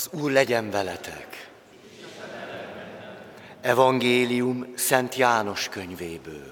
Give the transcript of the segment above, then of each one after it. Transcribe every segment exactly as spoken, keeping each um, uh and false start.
Az Úr legyen veletek! Evangélium Szent János könyvéből.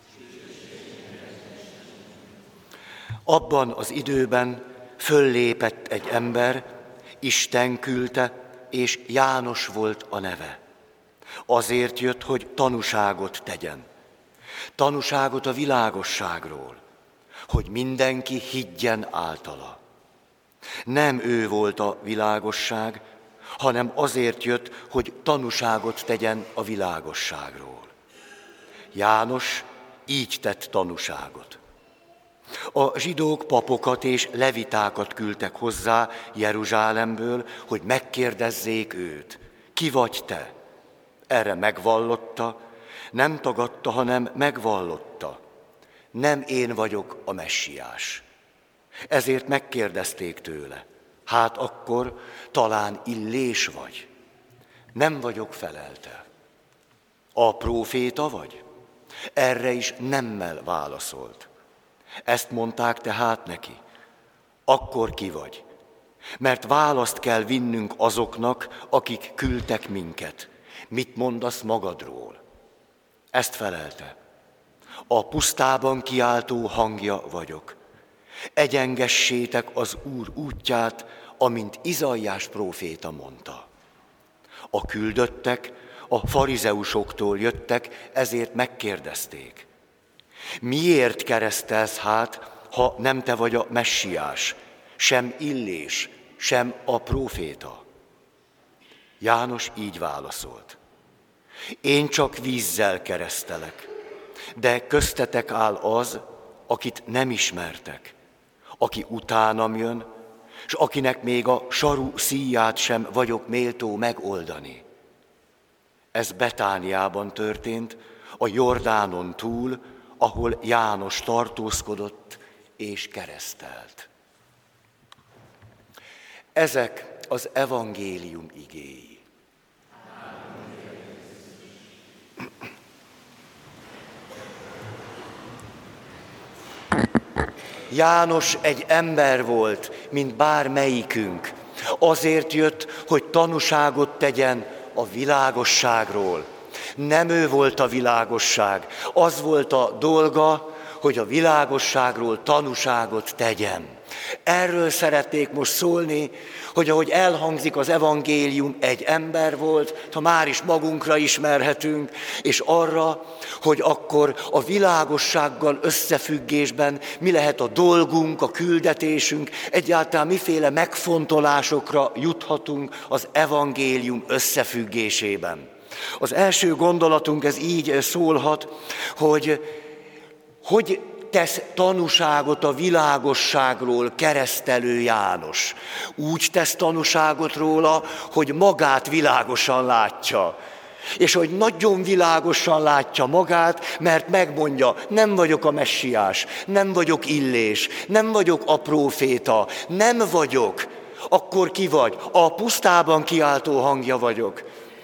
Abban az időben föllépett egy ember, Isten küldte, és János volt a neve. Azért jött, hogy tanúságot tegyen. Tanúságot a világosságról, hogy mindenki higgyen általa. Nem ő volt a világosság, hanem azért jött, hogy tanúságot tegyen a világosságról. János így tett tanúságot. A zsidók papokat és levitákat küldtek hozzá Jeruzsálemből, hogy megkérdezzék őt, ki vagy te? Erre megvallotta, nem tagadta, hanem megvallotta. Nem én vagyok a messiás. Ezért megkérdezték tőle, hát akkor talán Illés vagy? Nem vagyok, felelte. A próféta vagy? Erre is nemmel válaszolt. Ezt mondták tehát neki. Akkor ki vagy? Mert választ kell vinnünk azoknak, akik küldtek minket. Mit mondasz magadról? Ezt felelte. A pusztában kiáltó hangja vagyok. Egyengessétek az Úr útját, amint Izaiás próféta mondta. A küldöttek a farizeusoktól jöttek, ezért megkérdezték. Miért keresztelsz hát, ha nem te vagy a messiás, sem Illés, sem a próféta? János így válaszolt. Én csak vízzel keresztelek, de köztetek áll az, akit nem ismertek, aki utánam jön, s akinek még a saru szíját sem vagyok méltó megoldani. Ez Betániában történt, a Jordánon túl, ahol János tartózkodott és keresztelt. Ezek az evangélium igéi. János egy ember volt, mint bármelyikünk. Azért jött, hogy tanúságot tegyen a világosságról. Nem ő volt a világosság, az volt a dolga, hogy a világosságról tanúságot tegyen. Erről szeretnék most szólni, hogy ahogy elhangzik az evangélium, egy ember volt, ha már is magunkra ismerhetünk, és arra, hogy akkor a világossággal összefüggésben mi lehet a dolgunk, a küldetésünk, egyáltalán miféle megfontolásokra juthatunk az evangélium összefüggésében. Az első gondolatunk ez így szólhat, hogy hogy tesz tanúságot a világosságról keresztelő János. Úgy tesz tanúságot róla, hogy magát világosan látja. És hogy nagyon világosan látja magát, mert megmondja, nem vagyok a messiás, nem vagyok Illés, nem vagyok a próféta, nem vagyok. Akkor ki vagy? A pusztában kiáltó hangja vagyok.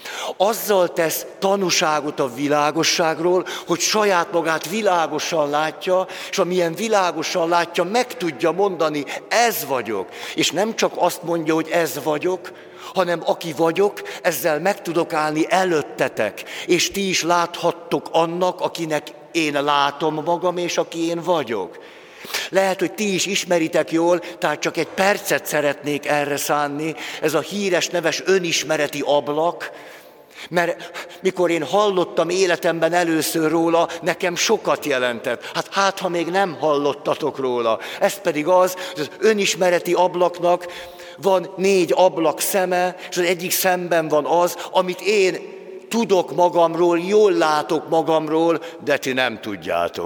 Azzal tesz tanúságot a világosságról, hogy saját magát világosan látja, és amilyen világosan látja, meg tudja mondani, ez vagyok. És nem csak azt mondja, hogy ez vagyok, hanem aki vagyok, ezzel meg tudok állni előttetek, és ti is láthattok annak, akinek én látom magam, és aki én vagyok. Lehet, hogy ti is ismeritek jól, tehát csak egy percet szeretnék erre szánni, ez a híres neves önismereti ablak, mert mikor én hallottam életemben először róla, nekem sokat jelentett. Hát, hát ha még nem hallottatok róla. Ez pedig az, hogy az önismereti ablaknak van négy ablak szeme, és az egyik szemben van az, amit én tudok magamról, jól látok magamról, de ti nem tudjátok.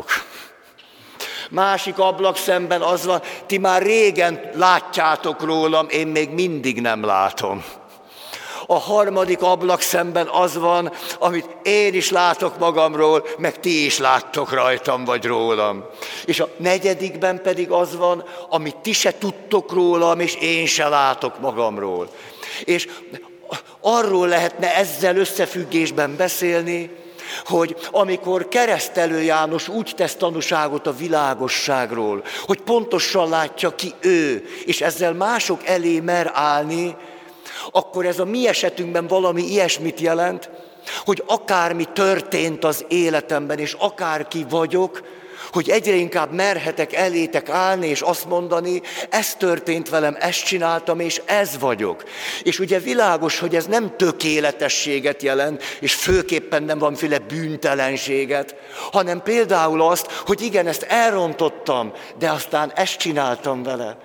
Másik ablakszemben az van, ti már régen látjátok rólam, én még mindig nem látom. A harmadik ablakszemben az van, amit én is látok magamról, meg ti is láttok rajtam vagy rólam. És a negyedikben pedig az van, amit ti se tudtok rólam, és én se látok magamról. És arról lehetne ezzel összefüggésben beszélni, hogy amikor keresztelő János úgy tesz tanúságot a világosságról, hogy pontosan látja ki ő, és ezzel mások elé mer állni, akkor ez a mi esetünkben valami ilyesmit jelent, hogy akármi történt az életemben, és akárki vagyok, hogy egyre inkább merhetek elétek állni, és azt mondani, ez történt velem, ezt csináltam, és ez vagyok. És ugye világos, hogy ez nem tökéletességet jelent, és főképpen nem valamiféle bűntelenséget, hanem például azt, hogy igen, ezt elrontottam, de aztán ezt csináltam vele.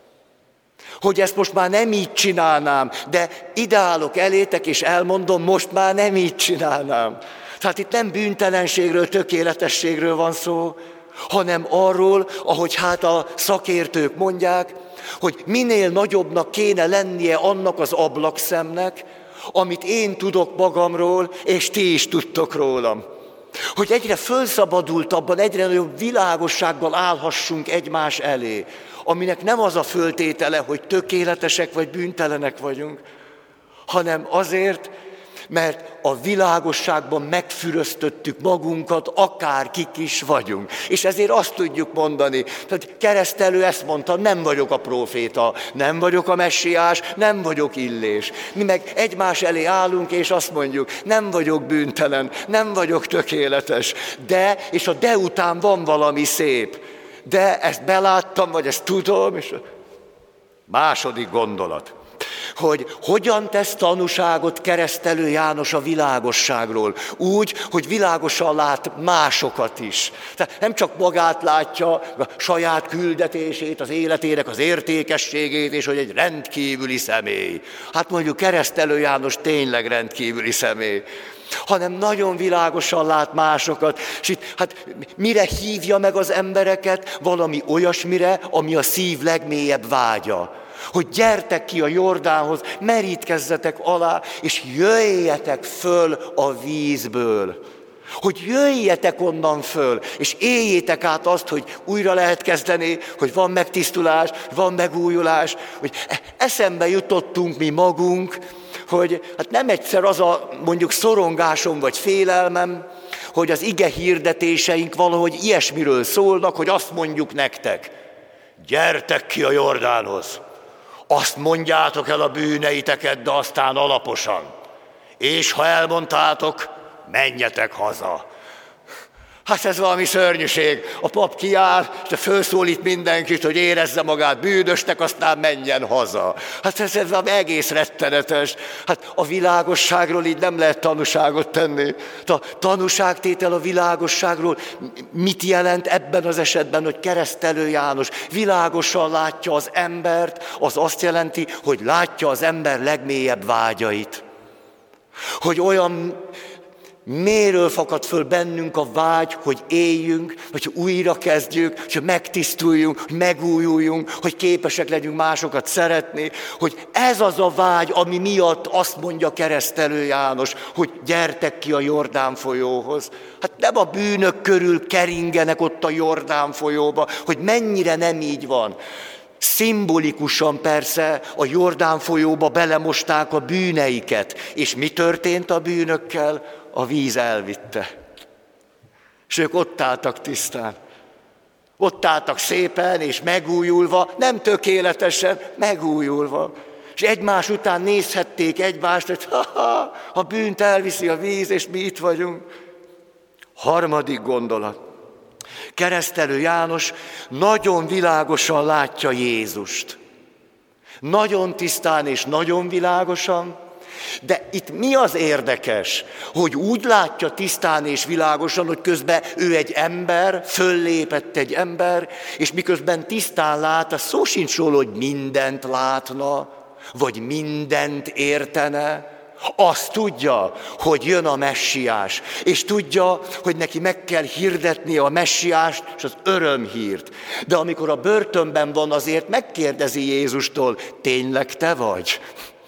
Hogy ezt most már nem így csinálnám, de ideálok elétek, és elmondom, most már nem így csinálnám. Tehát itt nem bűntelenségről, tökéletességről van szó, hanem arról, ahogy hát a szakértők mondják, hogy minél nagyobbnak kéne lennie annak az ablakszemnek, amit én tudok magamról, és ti is tudtok rólam. Hogy egyre fölszabadultabban, egyre nagyobb világossággal állhassunk egymás elé, aminek nem az a föltétele, hogy tökéletesek vagy bűntelenek vagyunk, hanem azért, mert a világosságban megfüröztöttük magunkat, akár kik is vagyunk. És ezért azt tudjuk mondani, tehát Keresztelő ezt mondta, nem vagyok a próféta, nem vagyok a messiás, nem vagyok Illés. Mi meg egymás elé állunk, és azt mondjuk, nem vagyok bűntelen, nem vagyok tökéletes, de, és a de után van valami szép. De ezt beláttam, vagy ezt tudom, és második gondolat, hogy hogyan tesz tanúságot Keresztelő János a világosságról, úgy, hogy világosan lát másokat is. Tehát nem csak magát látja, a saját küldetését, az életének az értékességét, és hogy egy rendkívüli személy. Hát mondjuk Keresztelő János tényleg rendkívüli személy, hanem nagyon világosan lát másokat, és itt hát mire hívja meg az embereket? Valami olyasmire, ami a szív legmélyebb vágya. Hogy gyertek ki a Jordánhoz, merítkezzetek alá, és jöjjetek föl a vízből. Hogy jöjjetek onnan föl, és éljétek át azt, hogy újra lehet kezdeni, hogy van megtisztulás, van megújulás, hogy eszembe jutottunk mi magunk, hogy hát nem egyszer az a mondjuk szorongásom vagy félelmem, hogy az ige hirdetéseink valahogy ilyesmiről szólnak, hogy azt mondjuk nektek, gyertek ki a Jordánhoz, azt mondjátok el a bűneiteket, de aztán alaposan, és ha elmondtátok, menjetek haza. Hát ez valami szörnyűség. A pap kiáll, és felszólít mindenkit, hogy érezze magát bűnösnek, aztán menjen haza. Hát ez, ez egész rettenetes. Hát a világosságról így nem lehet tanúságot tenni. A tanúságtétel a világosságról mit jelent ebben az esetben, hogy Keresztelő János világosan látja az embert, az azt jelenti, hogy látja az ember legmélyebb vágyait. Hogy olyan mélyről fakad föl bennünk a vágy, hogy éljünk, hogy újra kezdjük, hogy megtisztuljunk, hogy megújuljunk, hogy képesek legyünk másokat szeretni, hogy ez az a vágy, ami miatt azt mondja Keresztelő János, hogy gyertek ki a Jordán folyóhoz. Hát nem a bűnök körül keringenek ott a Jordán folyóba, hogy mennyire nem így van. Szimbolikusan persze a Jordán folyóba belemosták a bűneiket. És mi történt a bűnökkel? A víz elvitte. És ők ott álltak tisztán. Ott álltak szépen és megújulva, nem tökéletesen, megújulva. És egymás után nézhették egymást, hogy ha-ha, a bűnt elviszi a víz, és mi itt vagyunk. Harmadik gondolat. Keresztelő János nagyon világosan látja Jézust. Nagyon tisztán és nagyon világosan, de itt mi az érdekes, hogy úgy látja tisztán és világosan, hogy közben ő egy ember, föllépett egy ember, és miközben tisztán lát, az szó sincs róla, hogy mindent látna, vagy mindent értene. Azt tudja, hogy jön a messiás, és tudja, hogy neki meg kell hirdetnie a messiást és az örömhírt. De amikor a börtönben van, azért megkérdezi Jézustól, tényleg te vagy?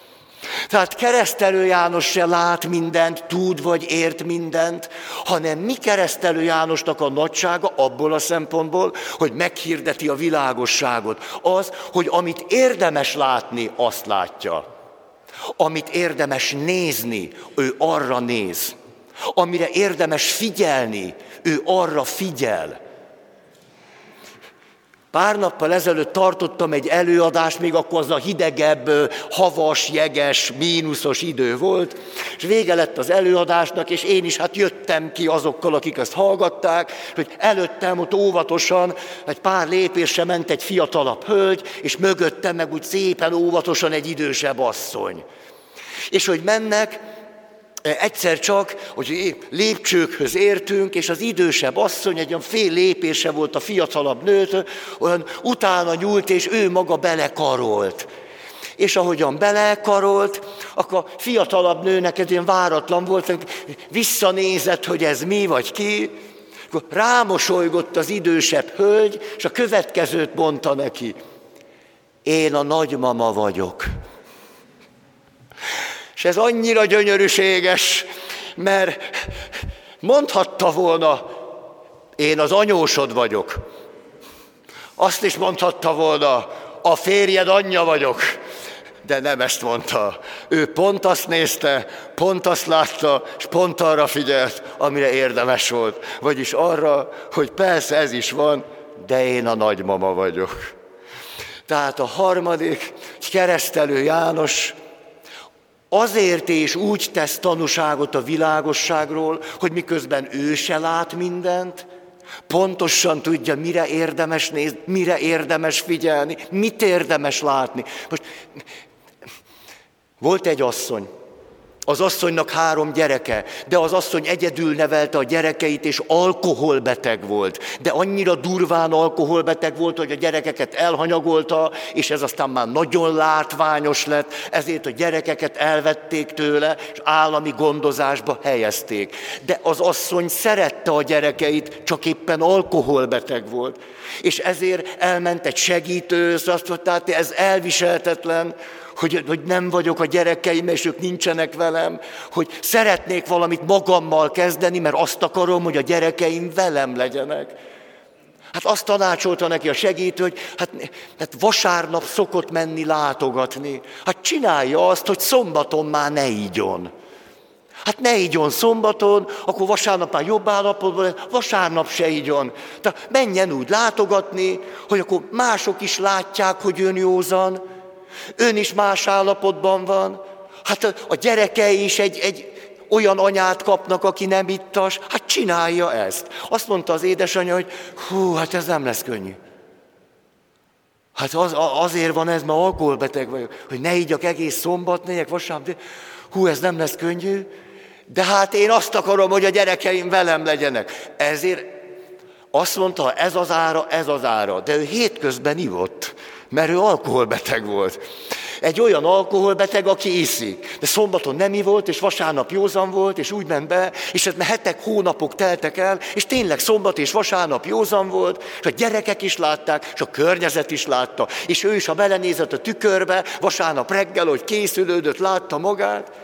Tehát Keresztelő János se lát mindent, tud vagy ért mindent, hanem mi Keresztelő Jánosnak a nagysága abból a szempontból, hogy meghirdeti a világosságot. Az, hogy amit érdemes látni, azt látja. Amit érdemes nézni, ő arra néz. Amire érdemes figyelni, ő arra figyel. Pár nappal ezelőtt tartottam egy előadást, még akkor az a hidegebb, havas, jeges, mínuszos idő volt, és vége lett az előadásnak, és én is hát jöttem ki azokkal, akik ezt hallgatták, hogy előttem ott óvatosan, egy pár lépésre ment egy fiatalabb hölgy, és mögöttem meg úgy szépen óvatosan egy idősebb asszony. És hogy mennek, egyszer csak, hogy lépcsőkhöz értünk, és az idősebb asszony egy olyan fél lépése volt a fiatalabb nőt, olyan utána nyúlt, és ő maga belekarolt. És ahogyan belekarolt, akkor a fiatalabb nőnek ez ilyen váratlan volt, visszanézett, hogy ez mi vagy ki, akkor rámosolygott az idősebb hölgy, és a következőt mondta neki: én a nagymama vagyok. És ez annyira gyönyörűséges, mert mondhatta volna, én az anyósod vagyok. Azt is mondhatta volna, a férjed anyja vagyok. De nem ezt mondta. Ő pont azt nézte, pont azt látta, és pont arra figyelt, amire érdemes volt. Vagyis arra, hogy persze ez is van, de én a nagymama vagyok. Tehát a harmadik, Keresztelő János azért és úgy tesz tanúságot a világosságról, hogy miközben ő se lát mindent, pontosan tudja, mire érdemes nézni, mire érdemes figyelni, mit érdemes látni. Most volt egy asszony, az asszonynak három gyereke, de az asszony egyedül nevelte a gyerekeit, és alkoholbeteg volt. De annyira durván alkoholbeteg volt, hogy a gyerekeket elhanyagolta, és ez aztán már nagyon látványos lett, ezért a gyerekeket elvették tőle, és állami gondozásba helyezték. De az asszony szerette a gyerekeit, csak éppen alkoholbeteg volt. És ezért elment egy segítőhöz, azt mondta, hát ez elviselhetetlen, Hogy, hogy nem vagyok a gyerekeim, és ők nincsenek velem, hogy szeretnék valamit magammal kezdeni, mert azt akarom, hogy a gyerekeim velem legyenek. Hát azt tanácsolta neki a segítő, hogy hát, hát vasárnap szokott menni látogatni. Hát csinálja azt, hogy szombaton már ne igyon. Hát ne igyon szombaton, akkor vasárnap már jobb állapotban, vasárnap se igyon. Tehát menjen úgy látogatni, hogy akkor mások is látják, hogy ön józan, ön is más állapotban van, hát a gyerekei is egy, egy olyan anyát kapnak, aki nem ittas, hát csinálja ezt. Azt mondta az édesanyja, hogy hú, hát ez nem lesz könnyű. Hát az, azért van ez, mert alkoholbeteg vagyok, hogy ne igyak egész szombat, ne igyak vasárnap, hú, ez nem lesz könnyű, de hát én azt akarom, hogy a gyerekeim velem legyenek. Ezért azt mondta, ha ez az ára, ez az ára, de ő hétközben ivott, mert ő alkoholbeteg volt. Egy olyan alkoholbeteg, aki iszik. De szombaton nem ivott, és vasárnap józan volt, és úgy ment be, és ez hetek, hónapok teltek el, és tényleg szombat és vasárnap józan volt, és a gyerekek is látták, és a környezet is látta. És ő is, ha belenézett a tükörbe, vasárnap reggel, hogy készülődött, látta magát.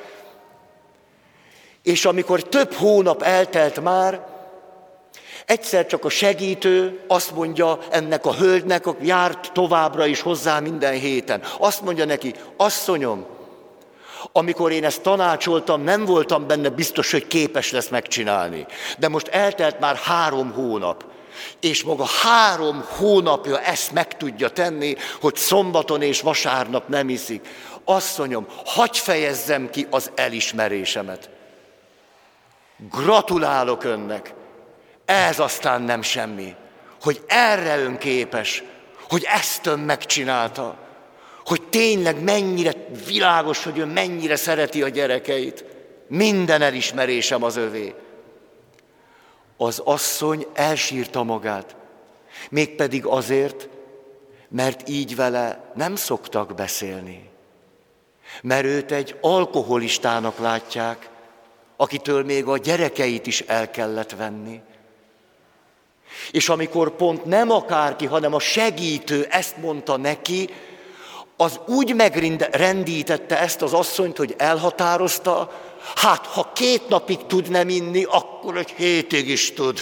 És amikor több hónap eltelt már, egyszer csak a segítő azt mondja ennek a hölgynek, aki járt továbbra is hozzá minden héten. Azt mondja neki, asszonyom, amikor én ezt tanácsoltam, nem voltam benne biztos, hogy képes lesz megcsinálni. De most eltelt már három hónap. És maga három hónapja ezt meg tudja tenni, hogy szombaton és vasárnap nem iszik. Asszonyom, hadd fejezzem ki az elismerésemet. Gratulálok önnek. Ez aztán nem semmi, hogy erre ön képes, hogy ezt ön megcsinálta, hogy tényleg mennyire világos, hogy ön mennyire szereti a gyerekeit. Minden elismerésem az övé. Az asszony elsírta magát, mégpedig azért, mert így vele nem szoktak beszélni. Mert őt egy alkoholistának látják, akitől még a gyerekeit is el kellett venni. És amikor pont nem akárki, hanem a segítő ezt mondta neki, az úgy megrendítette ezt az asszonyt, hogy elhatározta, hát ha két napig tud nem inni, akkor egy hétig is tud.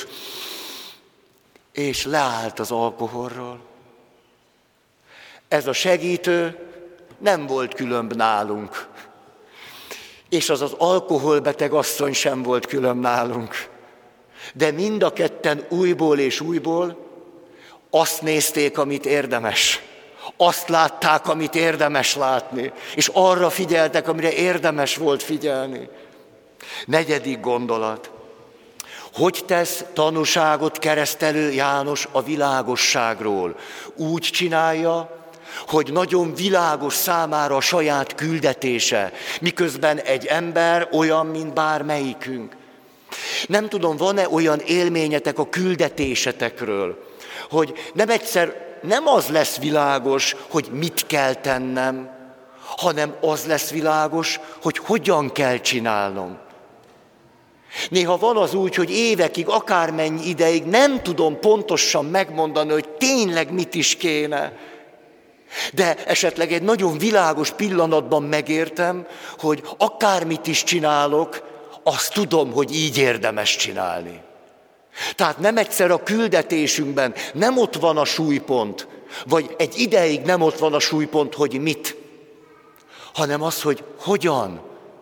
És leállt az alkoholról. Ez a segítő nem volt különb nálunk. És az az alkoholbeteg asszony sem volt különb nálunk. De mind a ketten újból és újból azt nézték, amit érdemes. Azt látták, amit érdemes látni. És arra figyeltek, amire érdemes volt figyelni. Negyedik gondolat. Hogy tesz tanúságot Keresztelő János a világosságról? Úgy csinálja, hogy nagyon világos számára a saját küldetése, miközben egy ember olyan, mint bármelyikünk. Nem tudom, van-e olyan élményetek a küldetésetekről, hogy nem egyszer nem az lesz világos, hogy mit kell tennem, hanem az lesz világos, hogy hogyan kell csinálnom. Néha van az úgy, hogy évekig, akármennyi ideig nem tudom pontosan megmondani, hogy tényleg mit is kéne. De esetleg egy nagyon világos pillanatban megértem, hogy akármit is csinálok, azt tudom, hogy így érdemes csinálni. Tehát nem egyszer a küldetésünkben nem ott van a súlypont, vagy egy ideig nem ott van a súlypont, hogy mit, hanem az, hogy hogyan.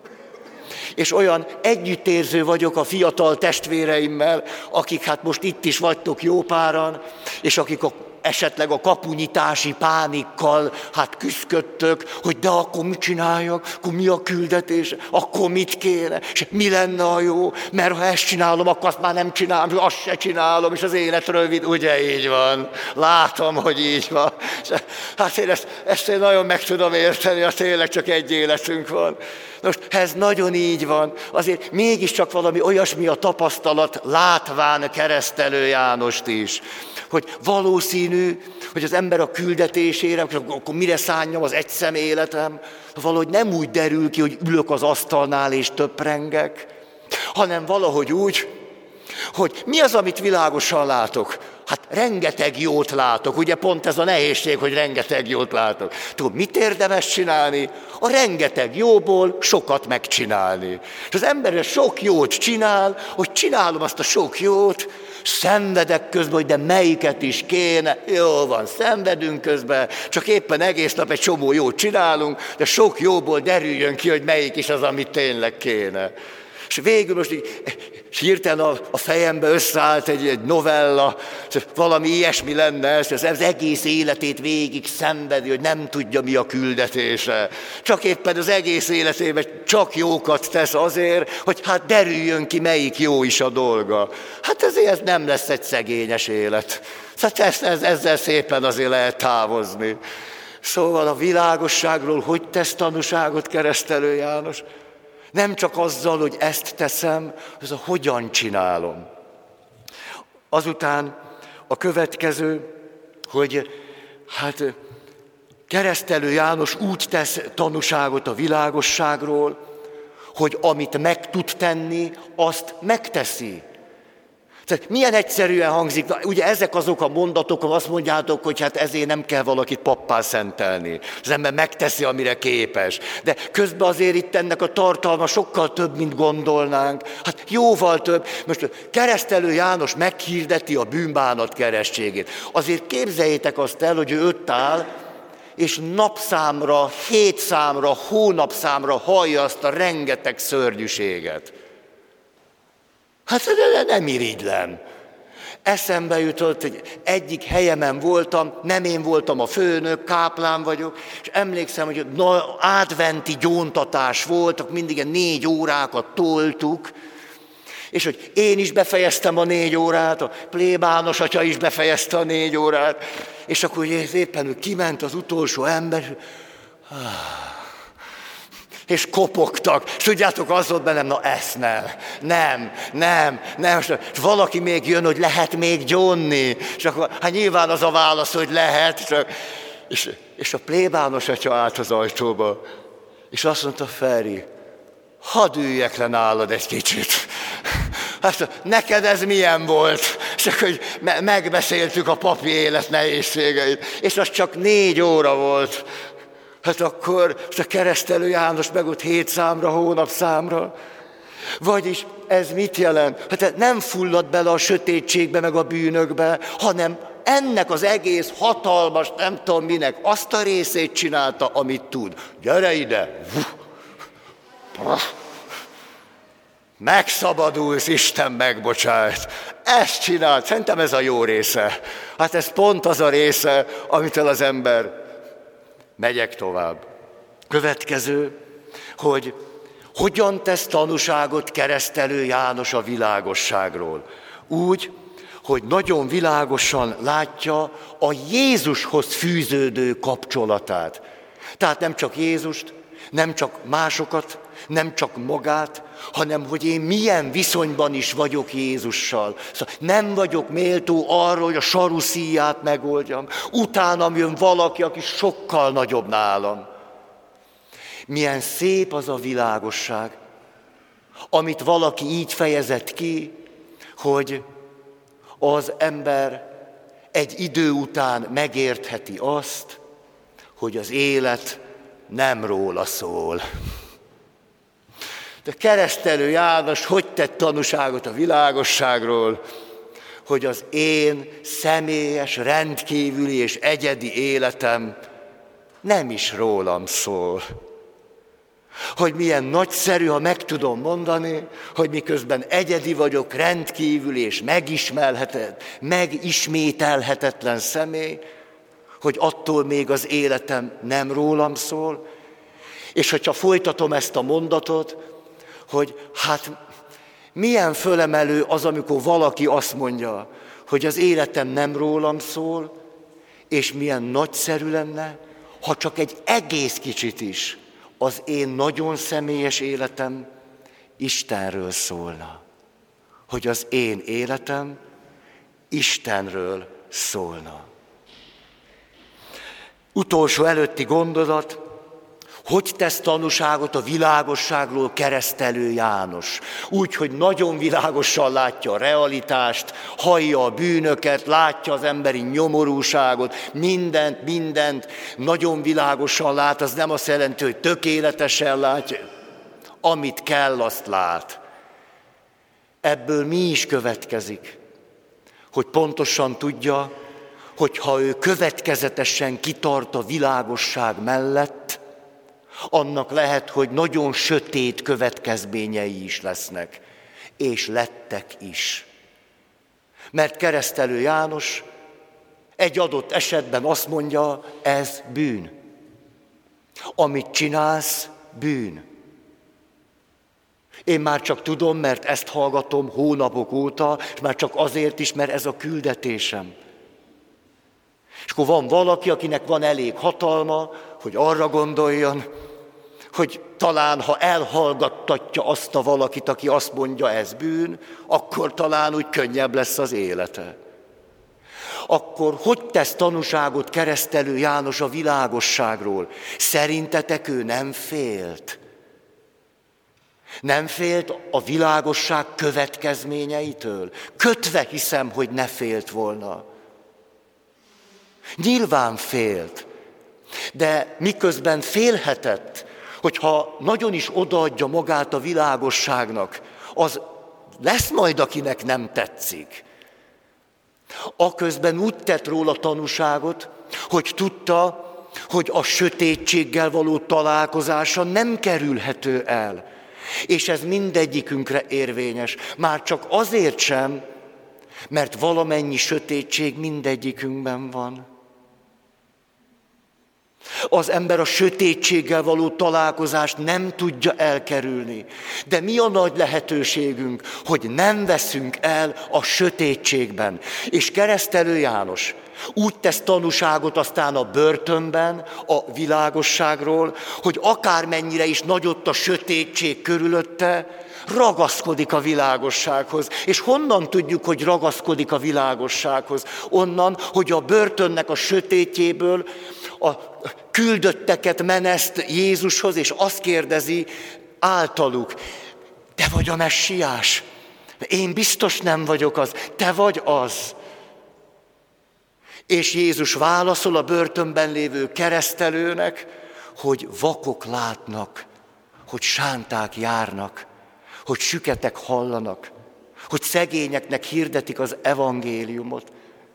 És olyan együttérző vagyok a fiatal testvéreimmel, akik hát most itt is vagytok jó páran, és akik a, esetleg a kapunyitási pánikkal hát küszködtök, hogy de akkor mit csináljak, akkor mi a küldetés, akkor mit kéne, és mi lenne a jó, mert ha ezt csinálom, akkor azt már nem csinálom, azt se csinálom, és az élet rövid, ugye így van, látom, hogy így van. Hát én ezt, ezt én nagyon meg tudom érteni, hogy tényleg csak egy életünk van. Most ez nagyon így van, azért mégiscsak valami olyasmi a tapasztalat, látván Keresztelő Jánost is, hogy valószínű, hogy az ember a küldetésére, akkor mire szánjam az egyszem életem, valahogy nem úgy derül ki, hogy ülök az asztalnál és töprengek, hanem valahogy úgy, hogy mi az, amit világosan látok? Hát rengeteg jót látok, ugye pont ez a nehézség, hogy rengeteg jót látok. Tudod, mit érdemes csinálni? A rengeteg jóból sokat megcsinálni. És az ember sok jót csinál, hogy csinálom azt a sok jót, szenvedek közben, hogy de melyiket is kéne, jó van, szenvedünk közben, csak éppen egész nap egy csomó jót csinálunk, de sok jóból derüljön ki, hogy melyik is az, amit tényleg kéne. És végül most így hirtelen a, a fejembe összeállt egy, egy novella, valami ilyesmi lenne ez, az, az egész életét végig szenvedi, hogy nem tudja, mi a küldetése. Csak éppen az egész életében csak jókat tesz azért, hogy hát derüljön ki, melyik jó is a dolga. Hát ezért ez nem lesz egy szegényes élet. Szóval ezzel szépen azért lehet távozni. Szóval a világosságról hogy tesz tanúságot Keresztelő János? Nem csak azzal, hogy ezt teszem, az a hogyan csinálom. Azután a következő, hogy hát Keresztelő János úgy tesz tanúságot a világosságról, hogy amit meg tud tenni, azt megteszi. Tehát milyen egyszerűen hangzik, ugye ezek azok a mondatok, ahol azt mondjátok, hogy hát ezért nem kell valakit pappá szentelni. Az ember megteszi, amire képes. De közben azért itt ennek a tartalma sokkal több, mint gondolnánk. Hát jóval több. Most Keresztelő János meghirdeti a bűnbánat keresztségét. Azért képzeljétek azt el, hogy ő ott áll, és napszámra, hétszámra, hónapszámra hallja azt a rengeteg szörnyűséget. Hát nem irigylem. Eszembe jutott, hogy egyik helyemen voltam, nem én voltam a főnök, káplán vagyok, és emlékszem, hogy na, adventi gyóntatás volt, mindig négy órákat toltuk, és hogy én is befejeztem a négy órát, a plébános atya is befejezte a négy órát, és akkor éppen hogy kiment az utolsó ember, és kopogtak. És tudjátok, az volt bennem, na ezt nem, nem, nem, nem. És valaki még jön, hogy lehet még gyónni. És akkor, hát nyilván az a válasz, hogy lehet. Csak, és, és a plébános atya állt az ajtóba, és azt mondta, Feri, hadd üljek le nálad egy kicsit. Hát neked ez milyen volt? Csak hogy me- megbeszéltük a papi élet nehézségeit. És az csak négy óra volt. Hát akkor a Keresztelő János meg ott hét számra, hónap számra. Vagyis ez mit jelent? Hát nem fullad bele a sötétségbe, meg a bűnökbe, hanem ennek az egész hatalmas, nem tudom minek, azt a részét csinálta, amit tud. Gyere ide! Megszabadulsz, Isten megbocsájt. Ezt csinált, szerintem ez a jó része. Hát ez pont az a része, amitől az ember... Megyek tovább. Következő, hogy hogyan tesz tanúságot Keresztelő János a világosságról. Úgy, hogy nagyon világosan látja a Jézushoz fűződő kapcsolatát. Tehát nem csak Jézust, nem csak másokat, nem csak magát, hanem hogy én milyen viszonyban is vagyok Jézussal. Szóval nem vagyok méltó arra, hogy a saruszíját megoldjam. Utánam jön valaki, aki sokkal nagyobb nálam. Milyen szép az a világosság, amit valaki így fejezett ki, hogy az ember egy idő után megértheti azt, hogy az élet nem róla szól. De Keresztelő János hogy tett tanúságot a világosságról, hogy az én személyes, rendkívüli és egyedi életem nem is rólam szól. Hogy milyen nagyszerű, ha meg tudom mondani, hogy miközben egyedi vagyok, rendkívüli és megismerhetetlen, megismételhetetlen személy, hogy attól még az életem nem rólam szól, és hogyha folytatom ezt a mondatot, hogy hát milyen fölemelő az, amikor valaki azt mondja, hogy az életem nem rólam szól, és milyen nagyszerű lenne, ha csak egy egész kicsit is az én nagyon személyes életem Istenről szólna. Hogy az én életem Istenről szólna. Utolsó előtti gondolat, hogy tesz tanúságot a világosságról Keresztelő János? Úgy, hogy nagyon világosan látja a realitást, hallja a bűnöket, látja az emberi nyomorúságot, mindent, mindent nagyon világosan lát, az nem azt jelenti, hogy tökéletesen látja, amit kell, azt lát. Ebből mi is következik? Hogy pontosan tudja, hogy ha ő következetesen kitart a világosság mellett, annak lehet, hogy nagyon sötét következményei is lesznek, és lettek is. Mert Keresztelő János egy adott esetben azt mondja, ez bűn. Amit csinálsz, bűn. Én már csak tudom, mert ezt hallgatom hónapok óta, és már csak azért is, mert ez a küldetésem. És akkor van valaki, akinek van elég hatalma, hogy arra gondoljon, hogy talán, ha elhallgattatja azt a valakit, aki azt mondja, ez bűn, akkor talán úgy könnyebb lesz az élete. Akkor hogy tesz tanúságot Keresztelő János a világosságról? Szerintetek ő nem félt? Nem félt a világosság következményeitől? Kötve hiszem, hogy ne félt volna. Nyilván félt, de miközben félhetett, hogyha nagyon is odaadja magát a világosságnak, az lesz majd, akinek nem tetszik. Aközben úgy tett róla tanúságot, hogy tudta, hogy a sötétséggel való találkozása nem kerülhető el. És ez mindegyikünkre érvényes. Már csak azért sem, mert valamennyi sötétség mindegyikünkben van. Az ember a sötétséggel való találkozást nem tudja elkerülni. De mi a nagy lehetőségünk, hogy nem veszünk el a sötétségben. És Keresztelő János úgy tesz tanúságot aztán a börtönben a világosságról, hogy akármennyire is nagy ott a sötétség körülötte, ragaszkodik a világossághoz. És honnan tudjuk, hogy ragaszkodik a világossághoz? Onnan, hogy a börtönnek a sötétjéből a küldötteket meneszt Jézushoz, és azt kérdezi általuk, te vagy a messiás? Én biztos nem vagyok az, te vagy az. És Jézus válaszol a börtönben lévő keresztelőnek, hogy vakok látnak, hogy sánták járnak, hogy süketek hallanak, hogy szegényeknek hirdetik az evangéliumot.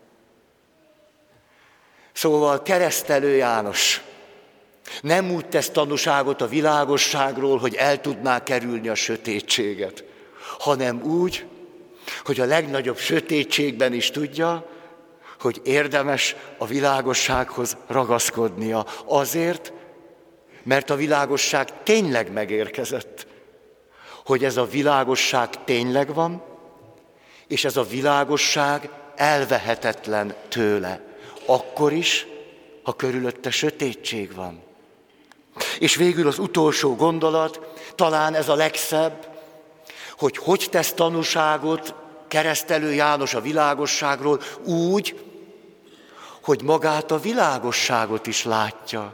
Szóval Keresztelő János nem úgy tesz tanúságot a világosságról, hogy el tudná kerülni a sötétséget, hanem úgy, hogy a legnagyobb sötétségben is tudja, hogy érdemes a világossághoz ragaszkodnia. Azért, mert a világosság tényleg megérkezett. Hogy ez a világosság tényleg van, és ez a világosság elvehetetlen tőle. Akkor is, ha körülötte sötétség van. És végül az utolsó gondolat, talán ez a legszebb, hogy hogy tesz tanúságot Keresztelő János a világosságról úgy, hogy magát a világosságot is látja.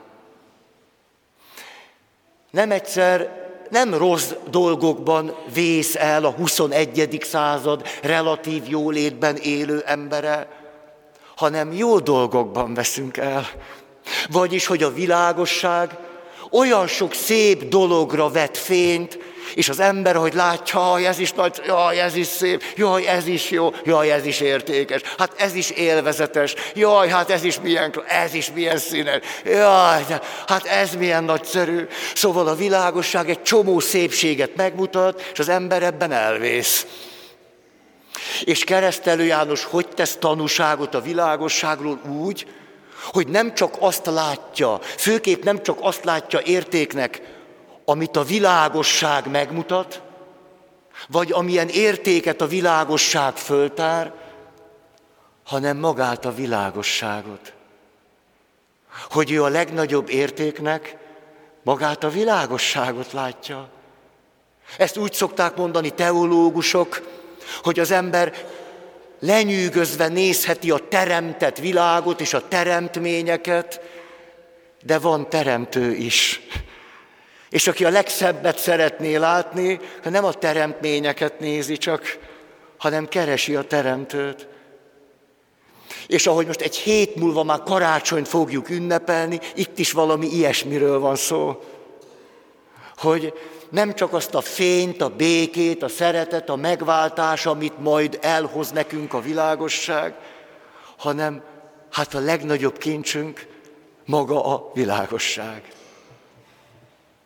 Nem egyszer, nem rossz dolgokban vész el a huszonegyedik század relatív jólétben élő embere, hanem jó dolgokban veszünk el. Vagyis, hogy a világosság olyan sok szép dologra vet fényt, és az ember, hogy látja, jaj, ez is nagy, jaj, ez is szép, jaj, ez is jó, jaj, ez is értékes, hát ez is élvezetes, jaj, hát ez is milyen, ez is milyen színes, jaj, hát ez milyen nagyszerű. Szóval a világosság egy csomó szépséget megmutat, és az ember ebben elvész. És Keresztelő János hogy tesz tanúságot a világosságról úgy, hogy nem csak azt látja, főképp nem csak azt látja értéknek, amit a világosság megmutat, vagy amilyen értéket a világosság föltár, hanem magát a világosságot. Hogy ő a legnagyobb értéknek magát a világosságot látja. Ezt úgy szokták mondani teológusok, hogy az ember lenyűgözve nézheti a teremtett világot és a teremtményeket, de van teremtő is. És aki a legszebbet szeretné látni, nem a teremtményeket nézi csak, hanem keresi a teremtőt. És ahogy most egy hét múlva már karácsonyt fogjuk ünnepelni, itt is valami ilyesmiről van szó. Hogy nem csak azt a fényt, a békét, a szeretet, a megváltás, amit majd elhoz nekünk a világosság, hanem hát a legnagyobb kincsünk maga a világosság.